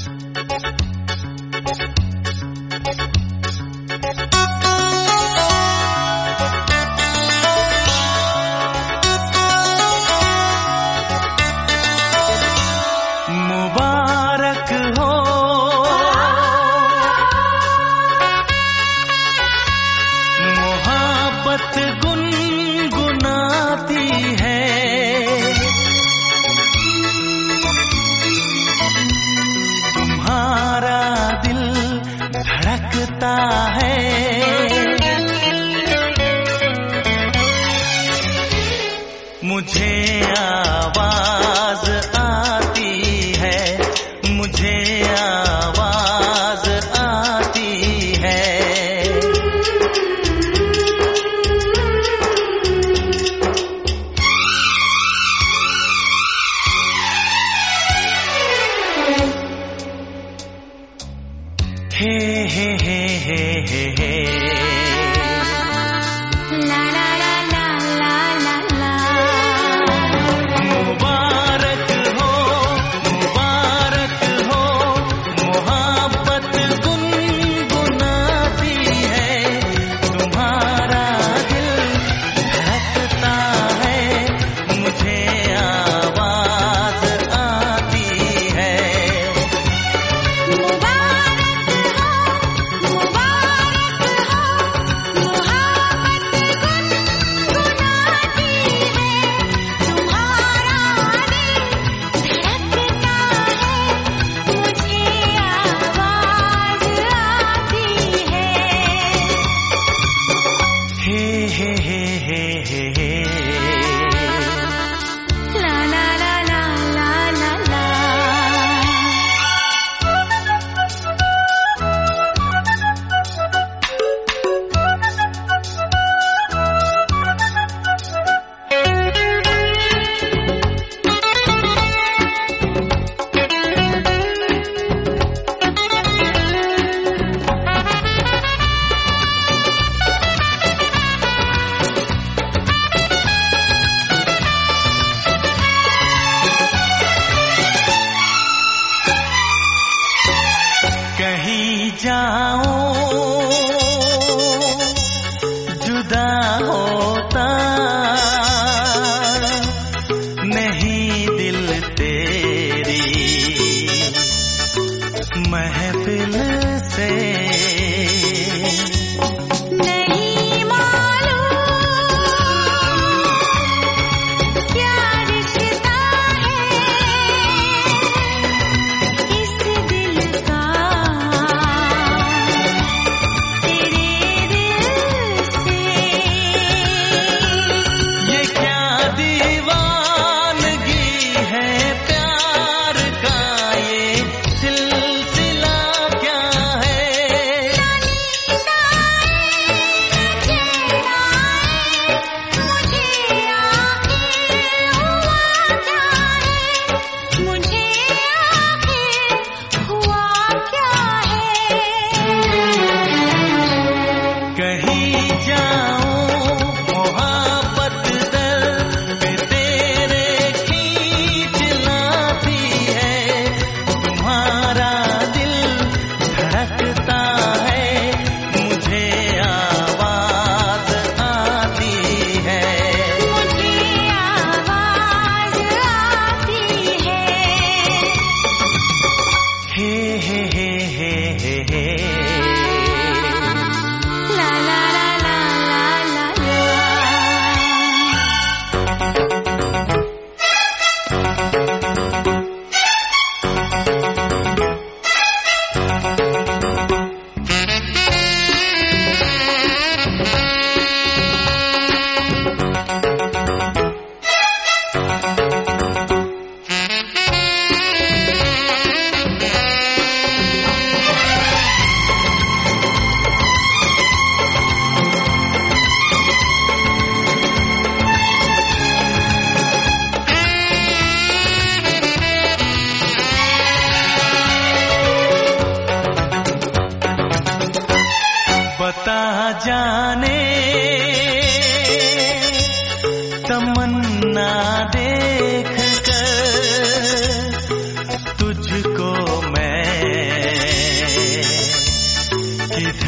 मुबारक हो मोहब्बत गुनगुनाती है, तुम्हारा दिल धड़कता है, मुझे आवाज आती है, मुझे आवाज आती है। हे हे हे हे हे हे ला ला ला ला ला ला ला। मुबारक हो मोहब्बत गुनगुनाती है, तुम्हारा दिल धड़कता है, मुझे आवाज आती है। कहीं जाऊं जुदा होता नहीं दिल तेरी महफिल से, नहीं मालूम क्या रिश्ता है इस दिल का तेरे दिल से। ये क्या दीवानगी है प्यार का, ये सिलसिला क्या है। कहीं जाऊं मोहब्बत दर पे तेरे खींच लाती है, तुम्हारा दिल धड़कता है, मुझे आवाज आती है, मुझे आवाज आती है। हे हे हे हे हे हे ला ला ला ला ला ला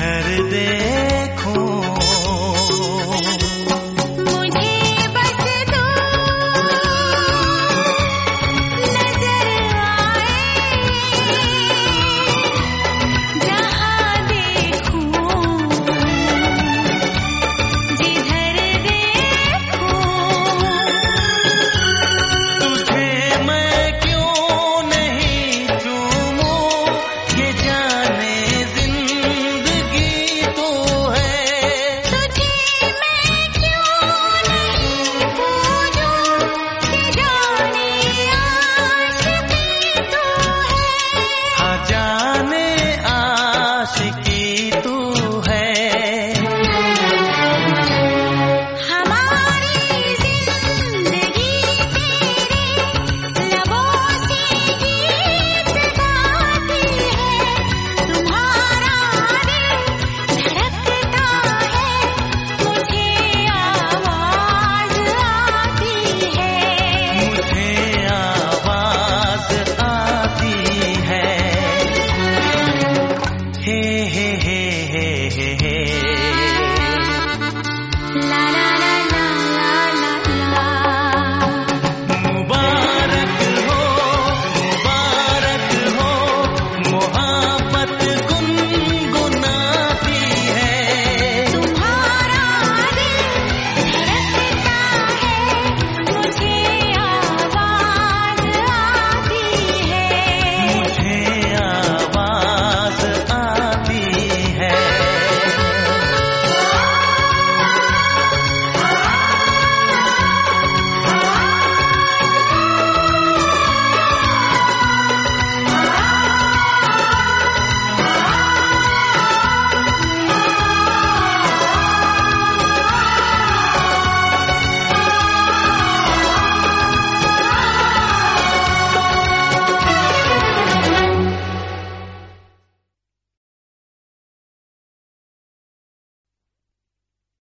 कर दे